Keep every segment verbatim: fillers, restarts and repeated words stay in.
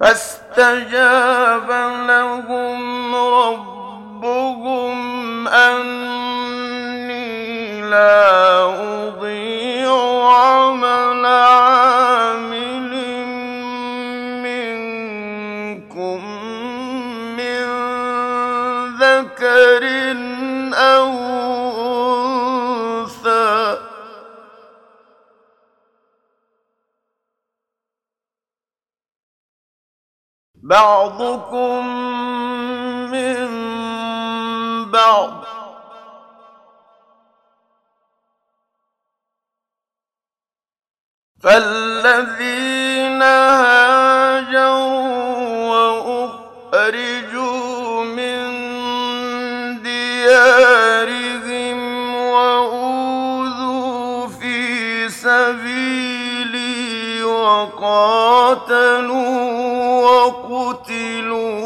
فاستجاب لهم ربهم أني لا أضيع عمل عامل منكم من ذكر أو أنثى بعضكم من بعض فالذين هاجروا وأخرجوا من ديارهم وأوذوا في سبيلي وقاتلوا وقتلوا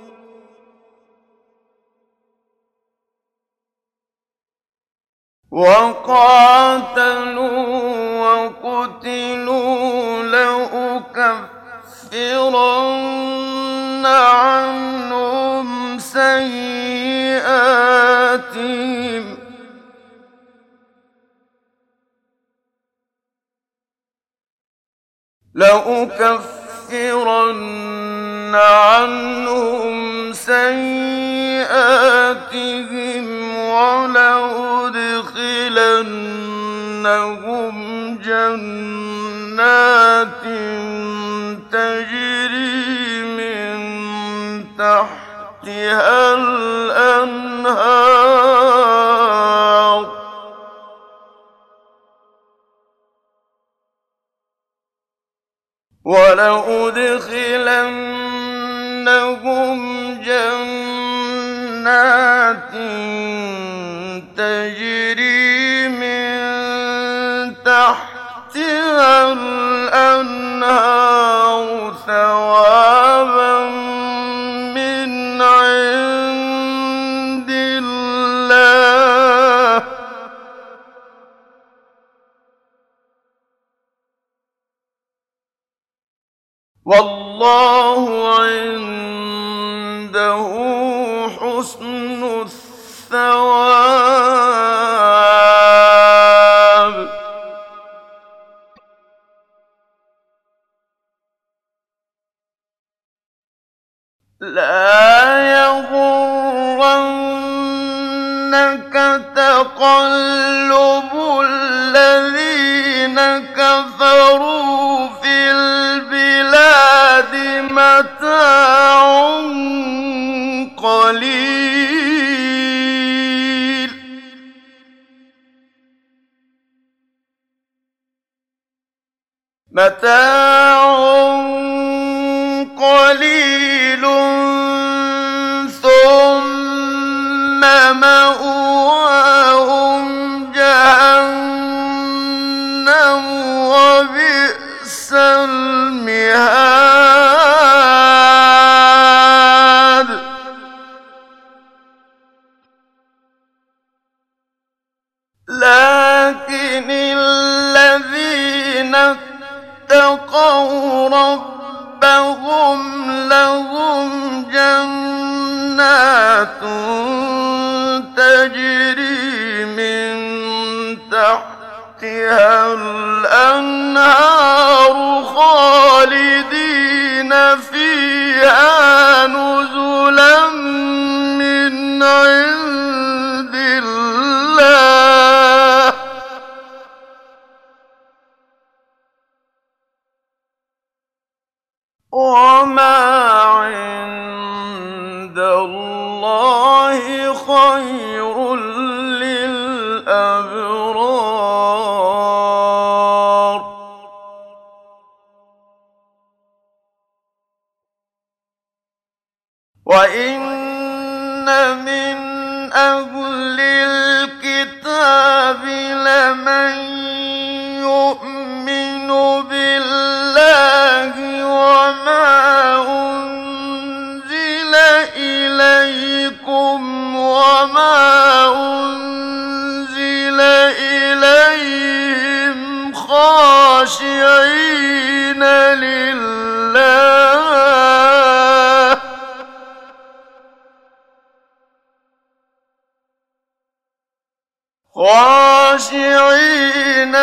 وقاتلوا وقتلوا لأكفرن عنهم سيئاتهم لأكفرن عنهم سيئاتهم ولأدخلنهم جنات تجري من تحتها الأنهار ولأدخلنهم جنات تجري من تحتها الأنهار ثوابا من عند الله والله عنده حسن الثواب لا يغرنك تقلب الذين كفروا في البلاد متاع قليل متاع قليل ثم مأواهم جهنم وبئس المهاد لكن الذين اتقوا ربهم لهم جنات تجري من تحتها الأنهار خالدين فيها نزلا من عند الله وما عند الله خير للأبرار وإن من أهل الكتاب لمن يؤمن بالله وما أنزل إليكم وما أنزل إليهم خاشعين لله خاشعين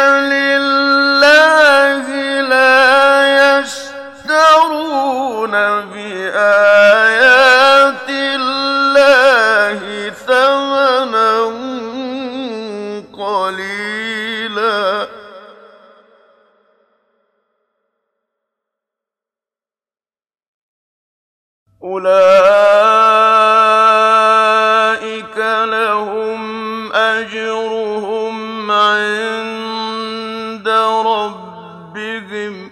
لله لا يشترون بآيات الله ثمنا قليلا أولئك لهم أجرهم عند ربهم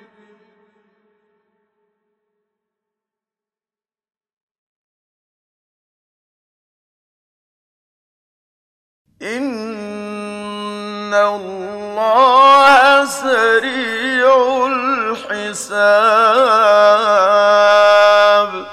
إن الله سريع الحساب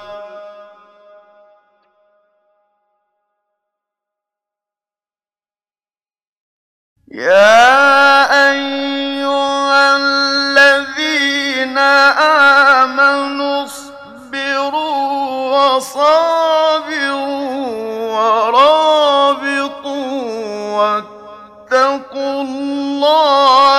يا أيها الذين آمنوا اصبروا وصابروا ورابطوا واتقوا الله